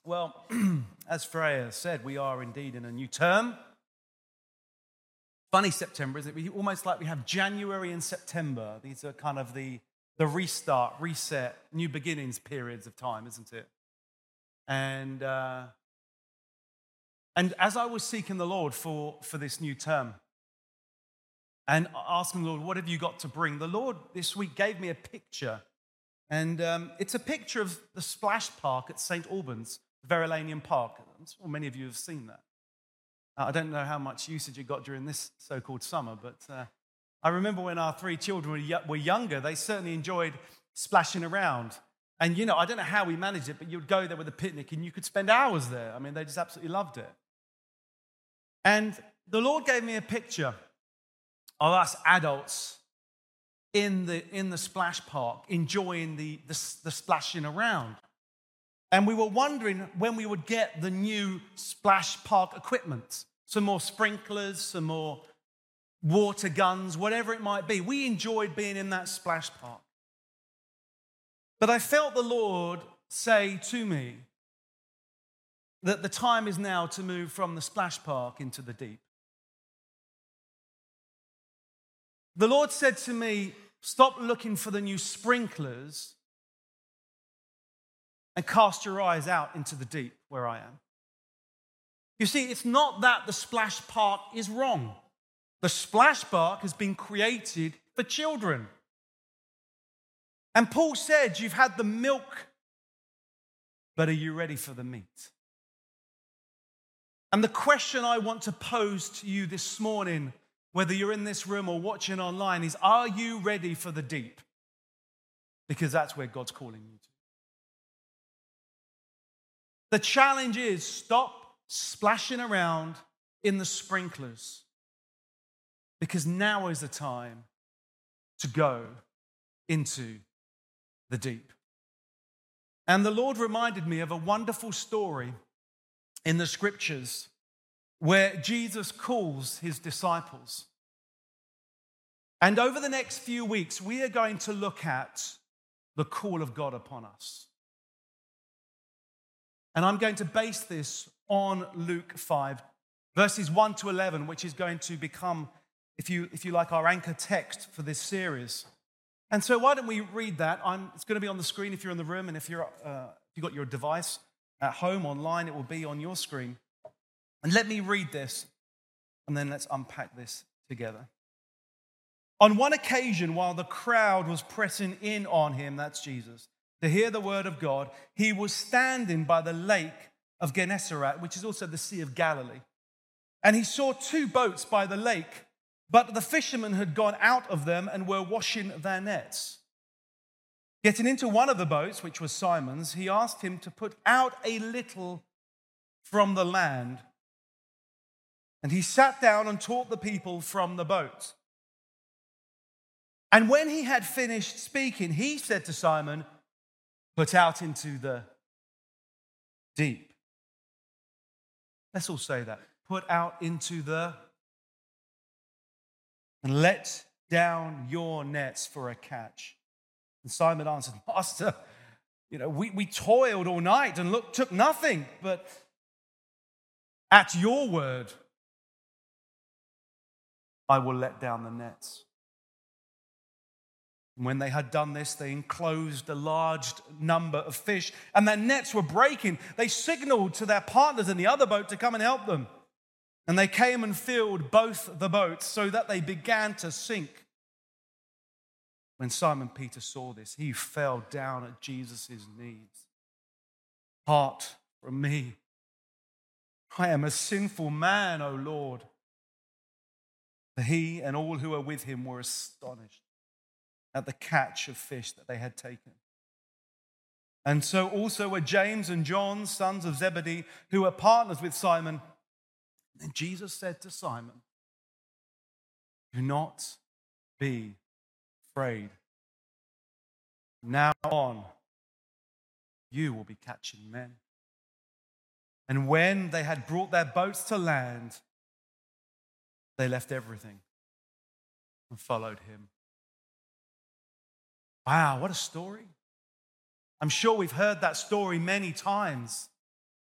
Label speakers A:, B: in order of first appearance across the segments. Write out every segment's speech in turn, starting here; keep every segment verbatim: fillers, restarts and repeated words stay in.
A: Well, as Freya said, we are indeed in a new term. Funny September, isn't it? We, almost like we have January and September. These are kind of the, the restart, reset, new beginnings periods of time, isn't it? And uh, and as I was seeking the Lord for, for this new term and asking the Lord, what have you got to bring? The Lord this week gave me a picture. And um, it's a picture of the splash park at Saint Albans, Verulamium Park. I'm sure many of you have seen that. Uh, I don't know how much usage it got during this so-called summer, but uh, I remember when our three children were, y- were younger, they certainly enjoyed splashing around. And, you know, I don't know how we managed it, but you'd go there with a picnic and you could spend hours there. I mean, they just absolutely loved it. And the Lord gave me a picture of us adults in the in the splash park, enjoying the, the, the splashing around. And we were wondering when we would get the new splash park equipment, some more sprinklers, some more water guns, whatever it might be. We enjoyed being in that splash park. But I felt the Lord say to me that the time is now to move from the splash park into the deep. The Lord said to me, stop looking for the new sprinklers and cast your eyes out into the deep where I am. You see, it's not that the splash park is wrong. The splash park has been created for children. And Paul said, you've had the milk, but are you ready for the meat? And the question I want to pose to you this morning, whether you're in this room or watching online, is, are you ready for the deep? Because that's where God's calling you to. The challenge is, stop splashing around in the sprinklers, because now is the time to go into the deep. And the Lord reminded me of a wonderful story in the scriptures where Jesus calls his disciples. And over the next few weeks, we are going to look at the call of God upon us. And I'm going to base this on Luke five, verses one to eleven, which is going to become, if you, if you like, our anchor text for this series. And so why don't we read that? I'm, it's going to be on the screen if you're in the room, and if you're, uh, if you've got your device at home, online, it will be on your screen. And let me read this, and then let's unpack this together. On one occasion, while the crowd was pressing in on him, that's Jesus, to hear the word of God, he was standing by the lake of Gennesaret, which is also the Sea of Galilee. And he saw two boats by the lake, but the fishermen had gone out of them and were washing their nets. Getting into one of the boats, which was Simon's, he asked him to put out a little from the land. And he sat down and taught the people from the boat. And when he had finished speaking, he said to Simon, put out into the deep. Let's all say that. Put out into the, and let down your nets for a catch. And Simon answered, Master, you know, we, we toiled all night and look, took nothing, but at your word, I will let down the nets. And when they had done this, they enclosed a large number of fish, and their nets were breaking. They signaled to their partners in the other boat to come and help them. And they came and filled both the boats so that they began to sink. When Simon Peter saw this, he fell down at Jesus' knees. Depart from me. I am a sinful man, O Lord. He and all who were with him were astonished at the catch of fish that they had taken. And so also were James and John, sons of Zebedee, who were partners with Simon. And Jesus said to Simon, do not be afraid. Now on, you will be catching men. And when they had brought their boats to land, they left everything and followed him. Wow, what a story. I'm sure we've heard that story many times.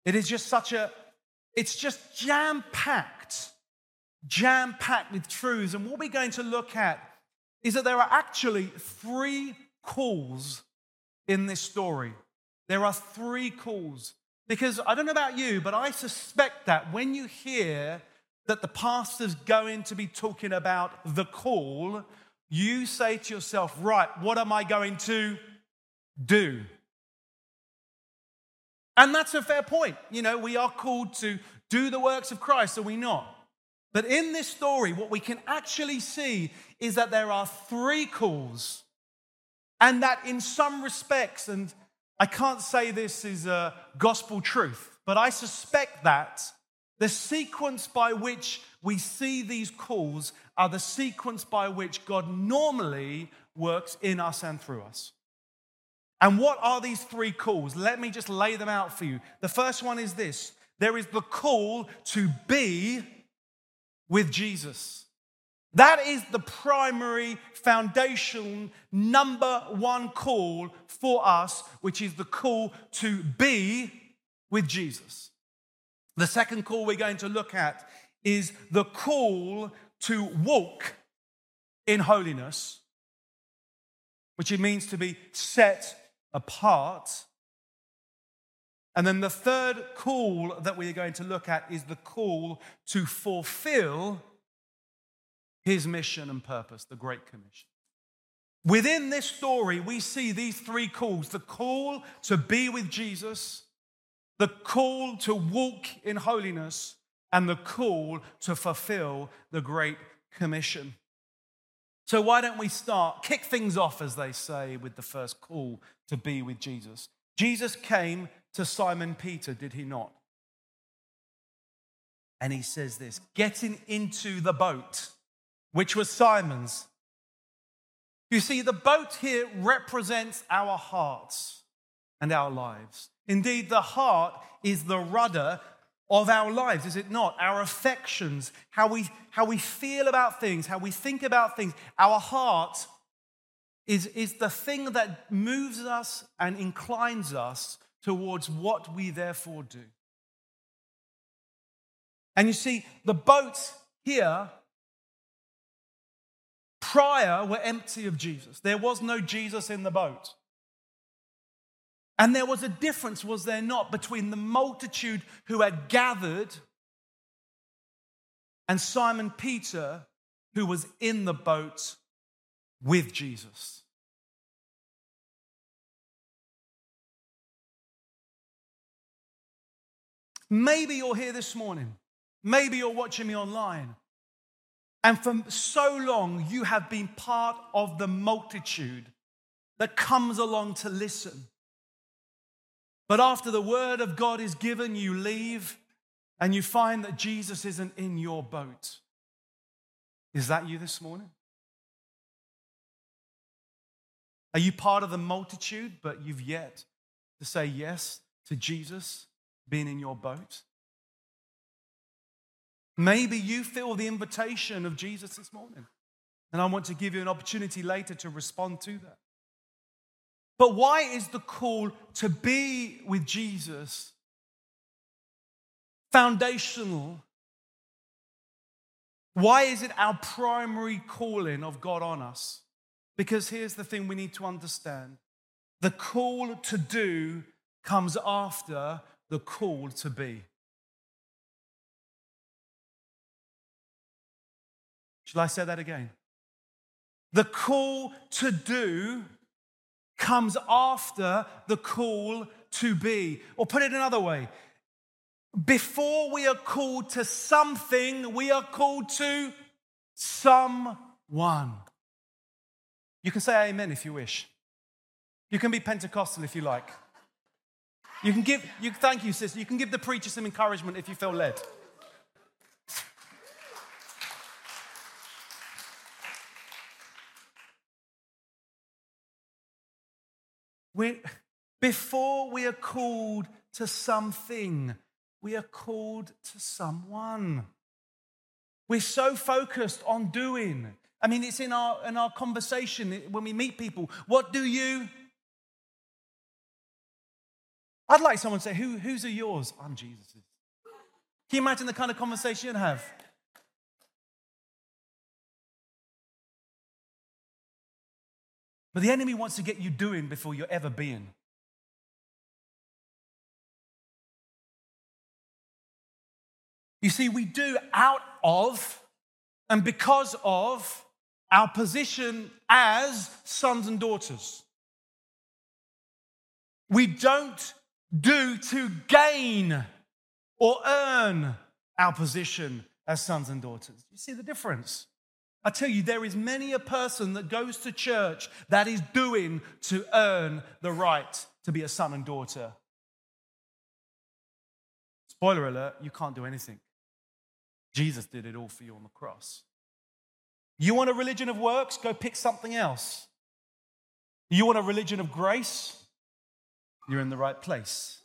A: It is just such a, it's just jam-packed, jam-packed with truths. And what we're going to look at is that there are actually three calls in this story. There are three calls. Because I don't know about you, but I suspect that when you hear that the pastor's going to be talking about the call, you say to yourself, right, what am I going to do? And that's a fair point. You know, we are called to do the works of Christ, are we not? But in this story, what we can actually see is that there are three calls. And that in some respects, and I can't say this is a gospel truth, but I suspect that the sequence by which we see these calls are the sequence by which God normally works in us and through us. And what are these three calls? Let me just lay them out for you. The first one is this. There is the call to be with Jesus. That is the primary foundation, number one call for us, which is the call to be with Jesus. The second call we're going to look at is the call to walk in holiness, which it means to be set apart. And then the third call that we are going to look at is the call to fulfill his mission and purpose, the Great Commission. Within this story, we see these three calls: the call to be with Jesus, the call to walk in holiness, and the call to fulfill the Great Commission. So why don't we start, kick things off, as they say, with the first call to be with Jesus. Jesus came to Simon Peter, did he not? And he says this, getting into the boat, which was Simon's. You see, the boat here represents our hearts and our lives. Indeed, the heart is the rudder of our lives, is it not? Our affections, how we, how we feel about things, how we think about things. Our heart is, is the thing that moves us and inclines us towards what we therefore do. And you see, the boats here prior were empty of Jesus. There was no Jesus in the boat. And there was a difference, was there not, between the multitude who had gathered and Simon Peter, who was in the boat with Jesus. Maybe you're here this morning. Maybe you're watching me online. And for so long, you have been part of the multitude that comes along to listen. But after the word of God is given, you leave and you find that Jesus isn't in your boat. Is that you this morning? Are you part of the multitude, but you've yet to say yes to Jesus being in your boat? Maybe you feel the invitation of Jesus this morning, and I want to give you an opportunity later to respond to that. But why is the call to be with Jesus foundational? Why is it our primary calling of God on us? Because here's the thing we need to understand. The call to do comes after the call to be. Shall I say that again? The call to do comes after the call to be. Or put it another way, before we are called to something, we are called to someone. You can say amen if you wish. You can be Pentecostal if you like. You can give, you, thank you, sister. You can give the preacher some encouragement if you feel led. We, before we are called to something, we are called to someone. We're so focused on doing. I mean, it's in our, in our conversation when we meet people. What do you? I'd like someone to say, Who, whose are yours? I'm Jesus's. Can you imagine the kind of conversation you'd have? But the enemy wants to get you doing before you're ever being. You see, we do out of and because of our position as sons and daughters. We don't do to gain or earn our position as sons and daughters. You see the difference? I tell you, there is many a person that goes to church that is doing to earn the right to be a son and daughter. Spoiler alert, you can't do anything. Jesus did it all for you on the cross. You want a religion of works? Go pick something else. You want a religion of grace? You're in the right place.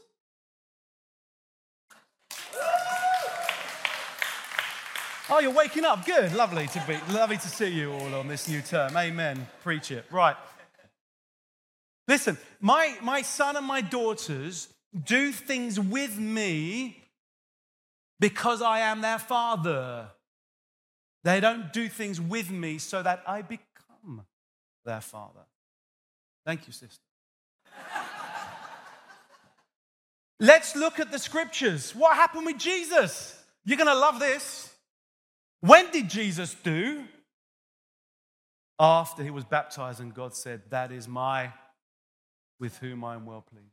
A: Oh, you're waking up. Good. Lovely to be, lovely to see you all on this new term. Amen. Preach it. Right. Listen, my, my son and my daughters do things with me because I am their father. They don't do things with me so that I become their father. Thank you, sister. Let's look at the scriptures. What happened with Jesus? You're going to love this. When did Jesus do? After he was baptized and God said, that is my, with whom I am well pleased.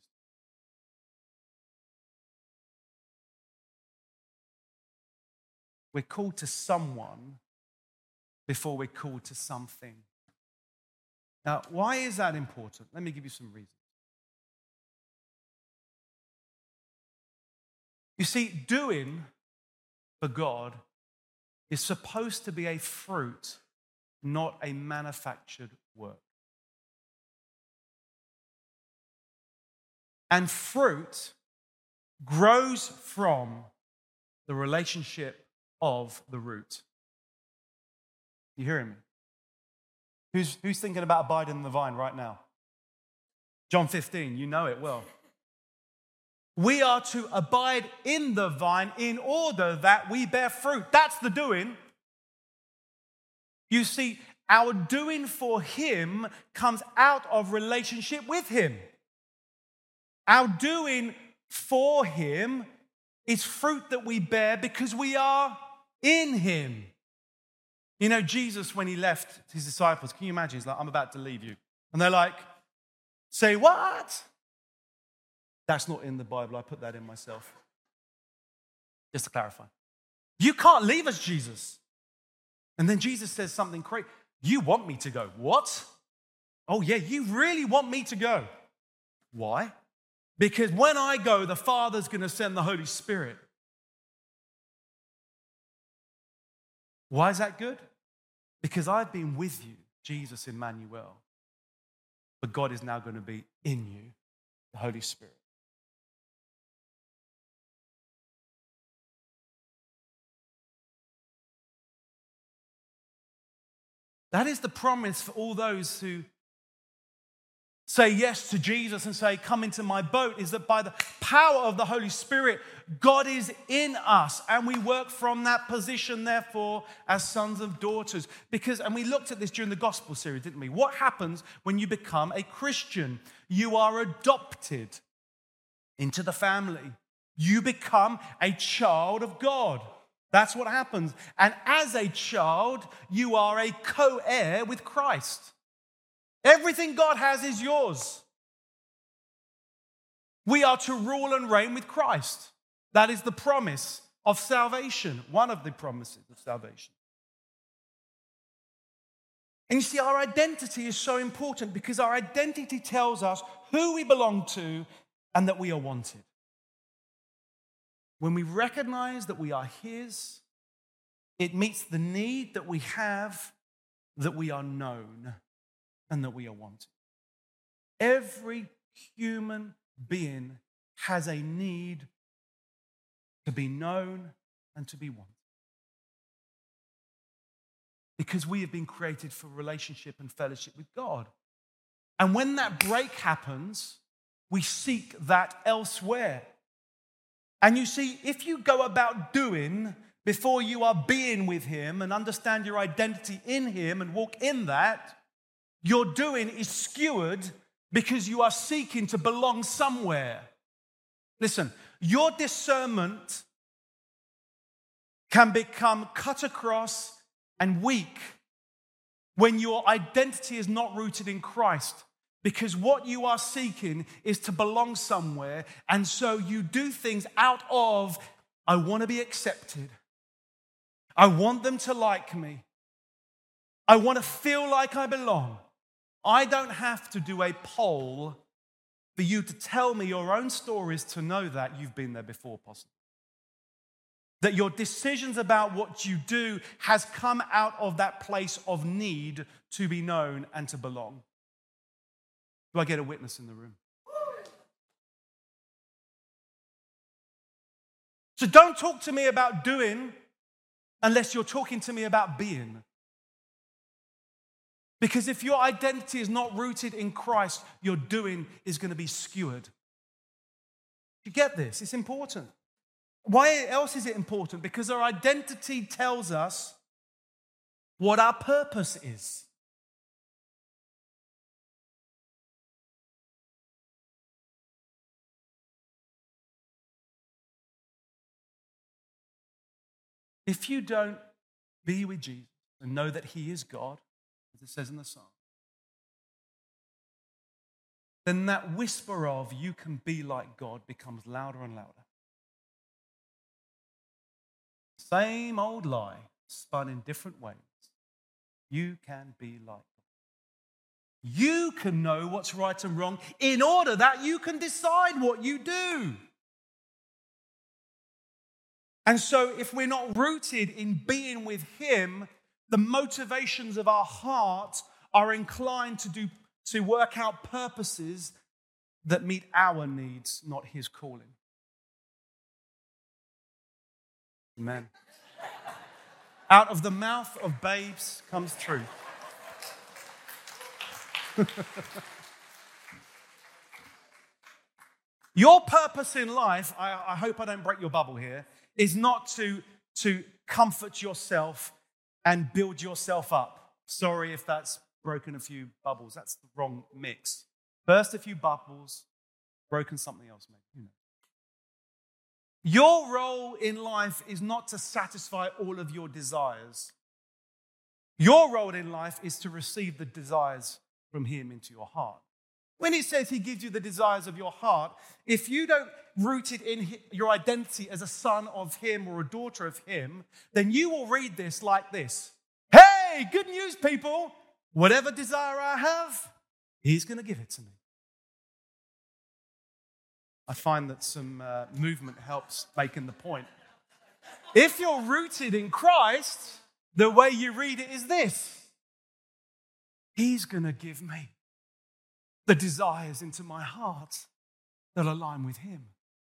A: We're called to someone before we're called to something. Now, why is that important? Let me give you some reasons. You see, doing for God is supposed to be a fruit, not a manufactured work. And fruit grows from the relationship of the root. You hearing me? Who's, who's thinking about abiding in the vine right now? John fifteen, you know it well. We are to abide in the vine in order that we bear fruit. That's the doing. You see, our doing for him comes out of relationship with him. Our doing for him is fruit that we bear because we are in him. You know, Jesus, when he left his disciples, can you imagine? He's like, I'm about to leave you. And they're like, say what? That's not in the Bible. I put that in myself. Just to clarify. You can't leave us, Jesus. And then Jesus says something crazy. You want me to go. What? Oh, yeah, you really want me to go. Why? Because when I go, the Father's going to send the Holy Spirit. Why is that good? Because I've been with you, Jesus Emmanuel. But God is now going to be in you, the Holy Spirit. That is the promise for all those who say yes to Jesus and say, come into my boat, is that by the power of the Holy Spirit, God is in us, and we work from that position, therefore, as sons and daughters. Because, and we looked at this during the gospel series, didn't we? What happens when you become a Christian? You are adopted into the family. You become a child of God. That's what happens. And as a child, you are a co-heir with Christ. Everything God has is yours. We are to rule and reign with Christ. That is the promise of salvation, one of the promises of salvation. And you see, our identity is so important because our identity tells us who we belong to and that we are wanted. When we recognize that we are his, it meets the need that we have, that we are known and that we are wanted. Every human being has a need to be known and to be wanted. Because we have been created for relationship and fellowship with God. And when that break happens, we seek that elsewhere. And you see, if you go about doing before you are being with him and understand your identity in him and walk in that, your doing is skewered because you are seeking to belong somewhere. Listen, your discernment can become cut across and weak when your identity is not rooted in Christ, because what you are seeking is to belong somewhere, and so you do things out of, I want to be accepted. I want them to like me. I want to feel like I belong. I don't have to do a poll for you to tell me your own stories to know that you've been there before, possibly. That your decisions about what you do has come out of that place of need to be known and to belong. Do I get a witness in the room? So don't talk to me about doing unless you're talking to me about being. Because if your identity is not rooted in Christ, your doing is going to be skewered. You get this? It's important. Why else is it important? Because our identity tells us what our purpose is. If you don't be with Jesus and know that he is God, as it says in the Psalm, then that whisper of you can be like God becomes louder and louder. Same old lie, spun in different ways. You can be like God. You can know what's right and wrong in order that you can decide what you do. And so if we're not rooted in being with him, the motivations of our heart are inclined to do to work out purposes that meet our needs, not his calling. Amen. Out of the mouth of babes comes truth. Your purpose in life, I, I hope I don't break your bubble here, is not to, to comfort yourself and build yourself up. Sorry if that's broken a few bubbles. That's the wrong mix. Burst a few bubbles, broken something else, maybe. You know. Your role in life is not to satisfy all of your desires. Your role in life is to receive the desires from him into your heart. When he says he gives you the desires of your heart, if you don't root it in your identity as a son of him or a daughter of him, then you will read this like this. Hey, good news, people. Whatever desire I have, he's going to give it to me. I find that some uh, movement helps making the point. If you're rooted in Christ, the way you read it is this. He's going to give me the desires into my heart that align with him.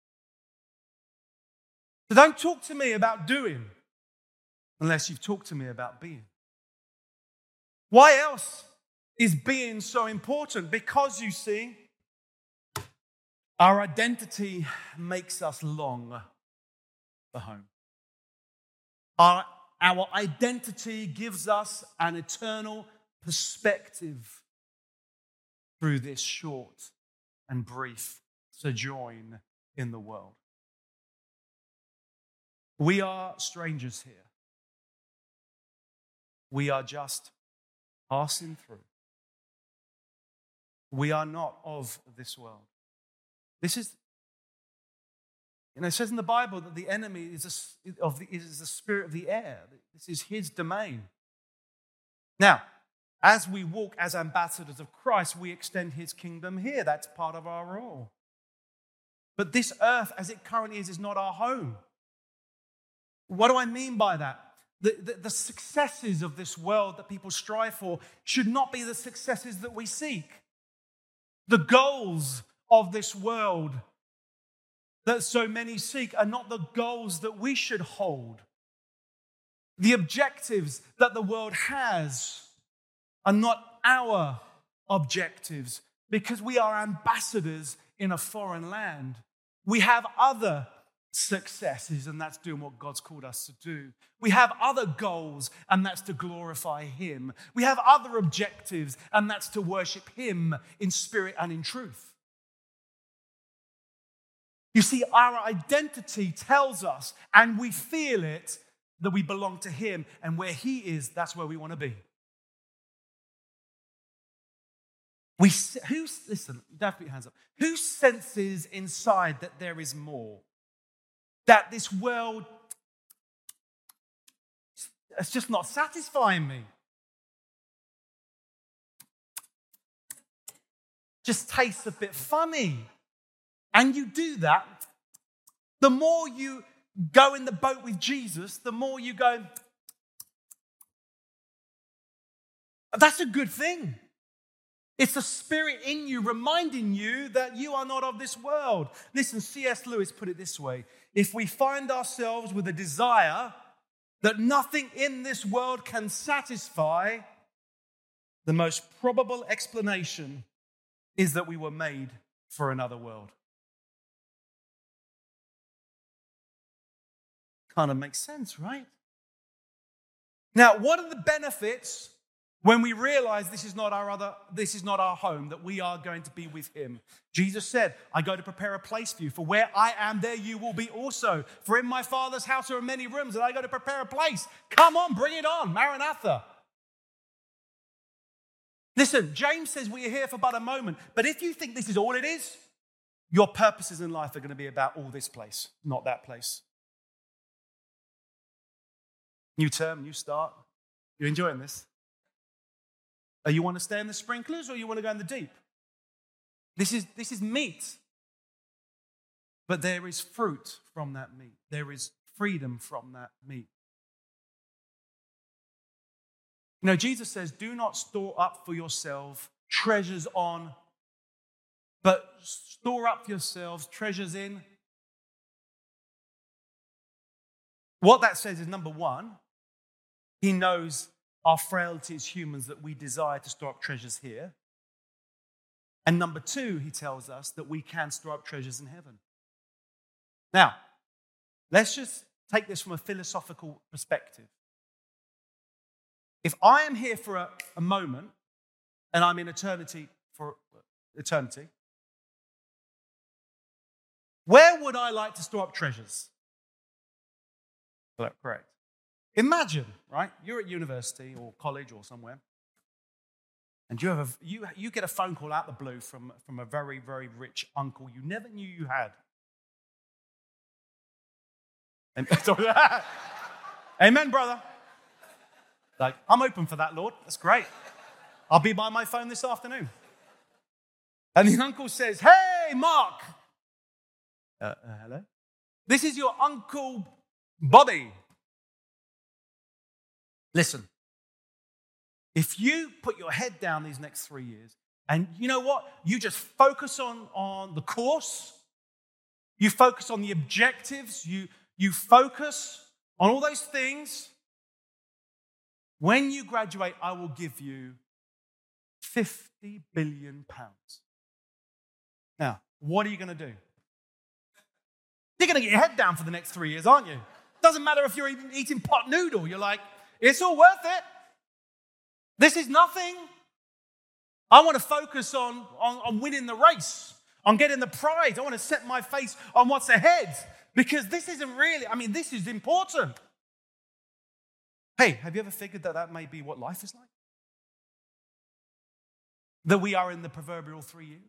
A: So don't talk to me about doing unless you've talked to me about being. Why else is being so important? Because, you see, our identity makes us long for home. Our, our identity gives us an eternal perspective through this short and brief sojourn in the world. We are strangers here. We are just passing through. We are not of this world. This is, you know, it says in the Bible that the enemy is, a, of the, is the spirit of the air. This is his domain. Now, as we walk as ambassadors of Christ, we extend his kingdom here. That's part of our role. But this earth, as it currently is, is not our home. What do I mean by that? The, the, the successes of this world that people strive for should not be the successes that we seek. The goals of this world that so many seek are not the goals that we should hold. The objectives that the world has are not our objectives, because we are ambassadors in a foreign land. We have other successes, and that's doing what God's called us to do. We have other goals, and that's to glorify Him. We have other objectives, and that's to worship Him in spirit and in truth. You see, our identity tells us, and we feel it, that we belong to Him, and where He is, that's where we want to be. We, who, listen, you don't have to put your hands up. Who senses inside that there is more? That this world, it's just not satisfying me. Just tastes a bit funny. And you do that, the more you go in the boat with Jesus, the more you go, that's a good thing. It's the Spirit in you reminding you that you are not of this world. Listen, C S Lewis put it this way. If we find ourselves with a desire that nothing in this world can satisfy, the most probable explanation is that we were made for another world. Kind of makes sense, right? Now, what are the benefits when we realize this is not our other, this is not our home, that we are going to be with Him? Jesus said, I go to prepare a place for you. For where I am, there you will be also. For in my Father's house there are many rooms, and I go to prepare a place. Come on, bring it on, Maranatha. Listen, James says we are here for but a moment. But if you think this is all it is, your purposes in life are going to be about all this place, not that place. New term, new start. You enjoying this? Or you want to stay in the sprinklers, or you want to go in the deep? This is, this is meat. But there is fruit from that meat. There is freedom from that meat. You know, Jesus says, do not store up for yourself treasures on, but store up for yourselves treasures in. What that says is, number one, He knows our frailty as humans, that we desire to store up treasures here. And number two, He tells us that we can store up treasures in heaven. Now, let's just take this from a philosophical perspective. If I am here for a, a moment, and I'm in eternity for eternity, where would I like to store up treasures? Correct. Imagine, right? You're at university or college or somewhere, and you have a, you you get a phone call out the blue from, from a very, very rich uncle you never knew you had. And, amen, brother. Like, I'm open for that, Lord. That's great. I'll be by my phone this afternoon. And the uncle says, hey, Mark. Uh, uh, hello? This is your Uncle Bobby. Listen, if you put your head down these next three years, and you know what? You just focus on, on the course, you focus on the objectives, you, you focus on all those things. When you graduate, I will give you fifty billion pounds. Now, what are you going to do? You're going to get your head down for the next three years, aren't you? Doesn't matter if you're eating, eating pot noodle. You're like, it's all worth it. This is nothing. I want to focus on, on, on winning the race, on getting the prize. I want to set my face on what's ahead, because this isn't really, I mean, this is important. Hey, have you ever figured that that may be what life is like? That we are in the proverbial three years?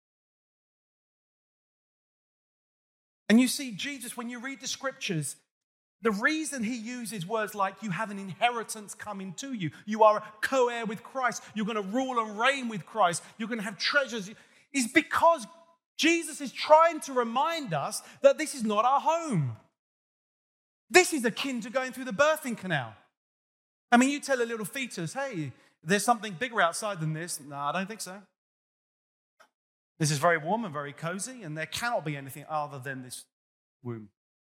A: And you see, Jesus, when you read the scriptures, the reason He uses words like you have an inheritance coming to you, you are a co-heir with Christ, you're going to rule and reign with Christ, you're going to have treasures, is because Jesus is trying to remind us that this is not our home. This is akin to going through the birthing canal. I mean, you tell a little fetus, hey, there's something bigger outside than this. No, I don't think so. This is very warm and very cozy, and there cannot be anything other than this womb.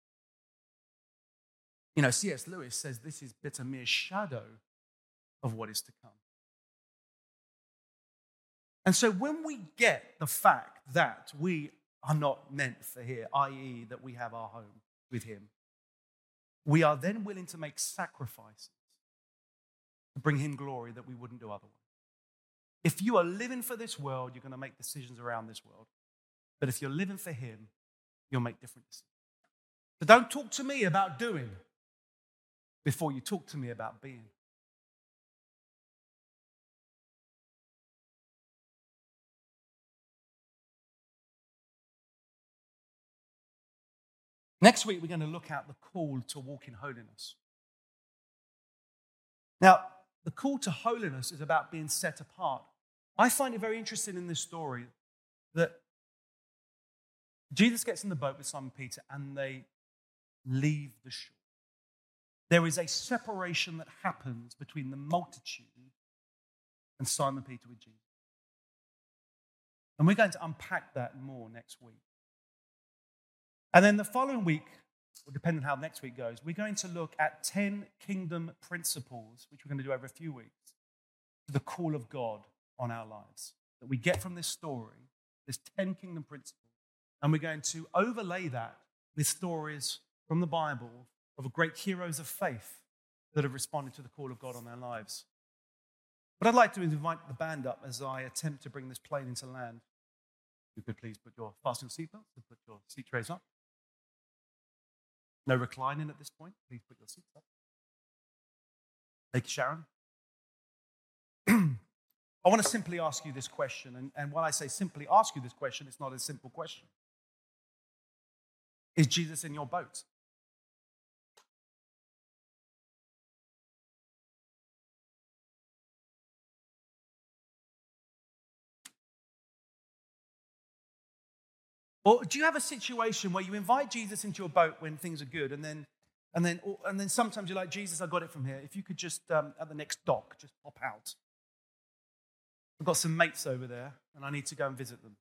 A: You know, C S Lewis says this is but a mere shadow of what is to come. And so when we get the fact that we are not meant for here, that is that we have our home with him, we are then willing to make sacrifices to bring him glory that we wouldn't do otherwise. If you are living for this world, you're going to make decisions around this world. But if you're living for him, you'll make different decisions. So don't talk to me about doing before you talk to me about being. Next week, we're going to look at the call to walk in holiness. Now, the call to holiness is about being set apart. I find it very interesting in this story that Jesus gets in the boat with Simon Peter and they leave the shore. There is a separation that happens between the multitude and Simon Peter with Jesus. And we're going to unpack that more next week. And then the following week, or depending on how next week goes, we're going to look at ten kingdom principles, which we're going to do over a few weeks, to the call of God on our lives that we get from this story. There's ten kingdom principles. And we're going to overlay that with stories from the Bible of great heroes of faith that have responded to the call of God on their lives. But I'd like to invite the band up as I attempt to bring this plane into land. If you could please put your fasten your seatbelts and put your seat trays up. No reclining at this point. Please put your seats up. Thank you, Sharon. I want to simply ask you this question. And, and when I say simply ask you this question, it's not a simple question. Is Jesus in your boat? Or do you have a situation where you invite Jesus into your boat when things are good, and then, and then, and then sometimes you're like, Jesus, I got it from here. If you could just um, at the next dock, just pop out. I've got some mates over there, and I need to go and visit them.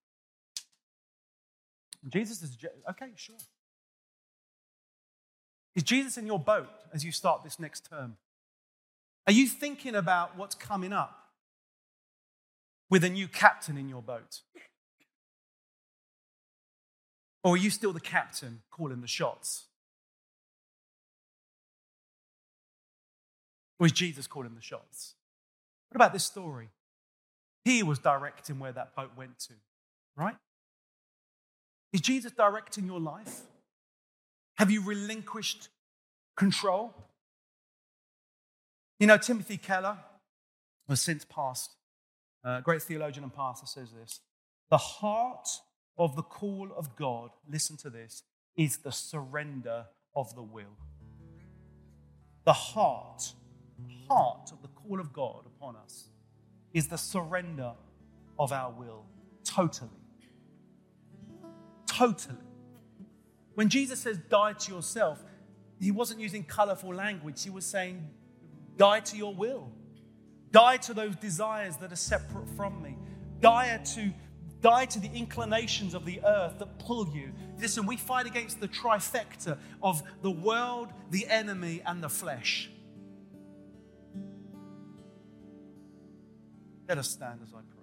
A: And Jesus is okay, sure. Is Jesus in your boat as you start this next term? Are you thinking about what's coming up with a new captain in your boat? Or are you still the captain calling the shots? Or is Jesus calling the shots? What about this story? He was directing where that boat went to, right? Is Jesus directing your life? Have you relinquished control? You know, Timothy Keller, who has since passed, a great theologian and pastor, says this: the heart of the call of God, listen to this, is the surrender of the will. The heart, heart of the call of God upon us is the surrender of our will, totally. Totally. When Jesus says die to yourself, he wasn't using colorful language. He was saying die to your will. Die to those desires that are separate from me. Die to Die to the inclinations of the earth that pull you. Listen, we fight against the trifecta of the world, the enemy, and the flesh. Let us stand as I pray.